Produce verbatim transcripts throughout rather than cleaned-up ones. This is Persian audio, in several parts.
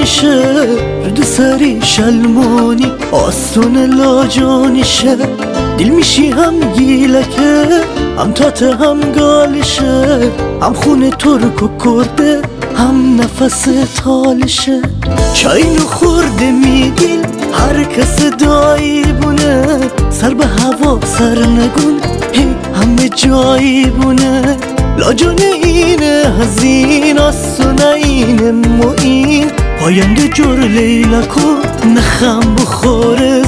میشه رد سری شلمونی آستون لاجونیشه دل میشی هم گیلکه هم تاته هم گالشه هم خونه ترک و کرده هم نفس تالشه چاینو خورده میگین هر کس دایی بونه سر به هوا سر نگون هی همه جایی بونه لاجونه اینه هزین آسونه اینه موین پاینده جور لیلکو نخم بخور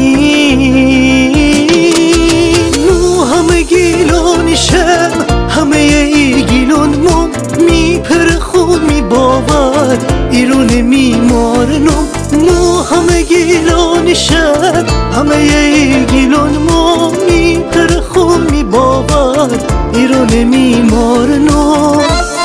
زمین نو همه گیلونیشم همه ای گیلون مون میپر خون می باور ایرون میمارنم نو همه گیلونیشم همه ای گیلون مون میپر خون می باور ایرون میمارنم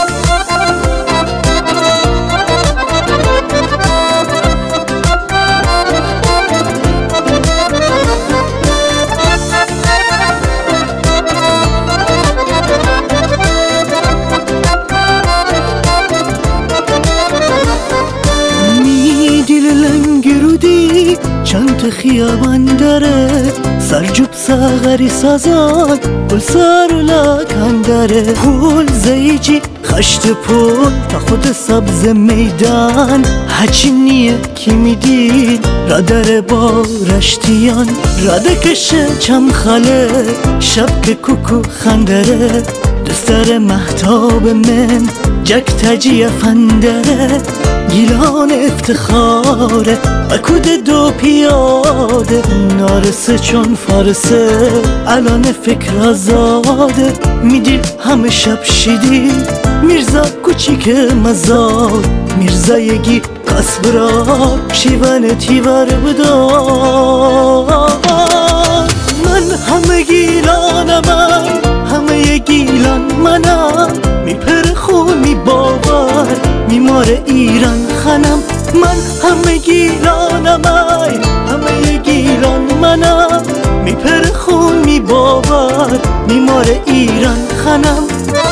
چند خیابان داره سرجوب ساغری سازان پل سر و لکن داره پل زیجی خشت پل تا خود سبز میدان هچی نیه کی میدین را داره با رشتیان را دکشه چم خاله شب که کوکو خندره دستر محتاب من جک تجی فندره گیلان افتخاره اکود دو پیاده نارسه چون فارسه الان فکر آزاده میدیم همه شب شیدی میرزا کوچیک مزار میرزا یگی قصبرا شیون تیور بدار من همه گیلانم همه گیلان منم میپر خون می باور میمار ایران خانم من همه گیلانم ای همه گیلان منم میپر خون می باور میمار ایران خانم